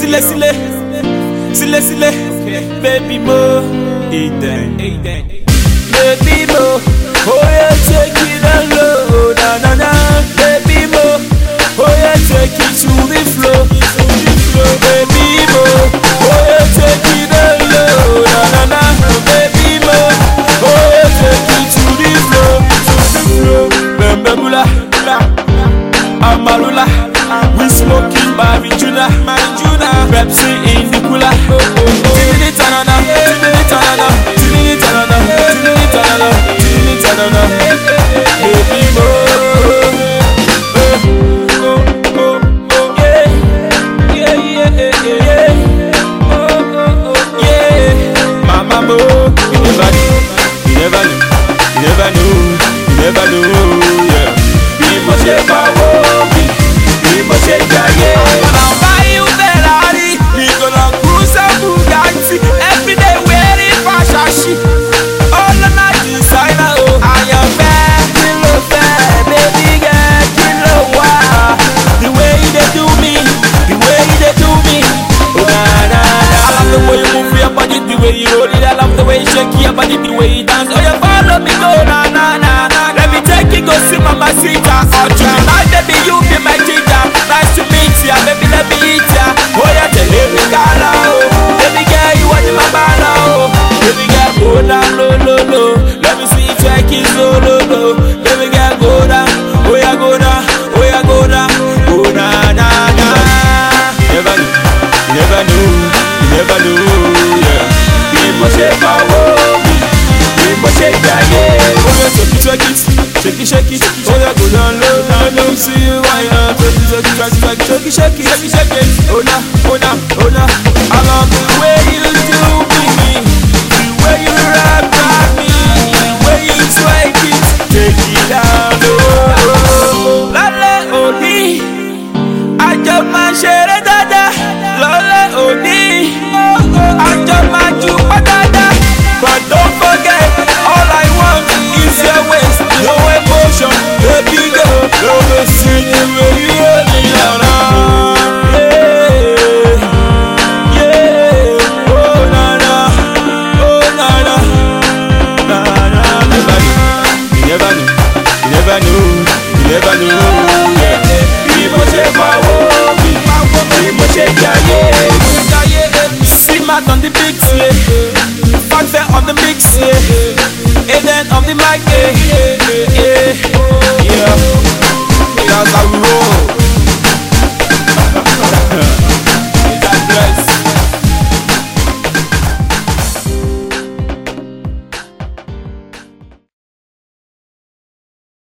Sile, baby mo, baby mo, oh yeah, take it down low, na, baby mo, oh yeah, take it to the floor, baby mo, oh yeah, take it down low, na, baby mo, oh yeah, take it to the floor, Bembebula, Amarula, we smoking Marijuna, Pepsi in the cooler. Baby mo, Mama mo, you never knew, yeah. Be much about be much I'll buy you Ferrari, we gonna cruise a Bugatti, every day wearing fashion shit. All the night designer, oh, I am fair, baby girl, kilo wow. The way they do me, oh na. I love the way you move your body, the way you roll it, I love the way you shake your body, the way you dance. Oh, you follow me, go na. Let me take you, go see Mama Sita. Oh, tonight, baby, you be my ginger. Nice to meet ya, baby, let me eat ya. Oh, yeah, tell me, Gala, oh. Baby girl, you want my banana, oh. Baby girl, go down, low. Let me see you take it low. Baby girl, go down, oh yeah, go down, go na. You never knew, yeah. Be much about be much yeah. Oh yeah, shake it. Oh yeah, go down low, see you wine up. Shake it. Oh na. I love the way you do me, the way you rap me, the way you swag it, take it down low. Lale Oli, I just man share it.